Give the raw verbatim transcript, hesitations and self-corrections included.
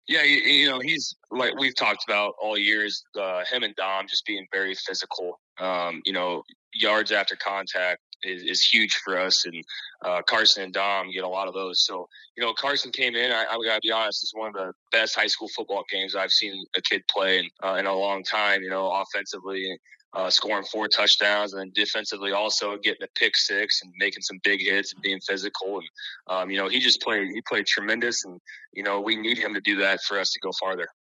Yeah, you, you know, he's like we've talked about all years. Uh, him and Dom just being very physical. Um, you know, yards after contact is, is huge for us, and uh, Carson and Dom get a lot of those. So, you know, Carson came in. I, I gotta be honest, this is one of the best high school football games I've seen a kid play in, uh, in a long time. You know, offensively, uh, scoring four touchdowns, and then defensively also getting a pick six and making some big hits and being physical. And um, you know, he just played. He played tremendous, and you know, we need him to do that for us to go farther.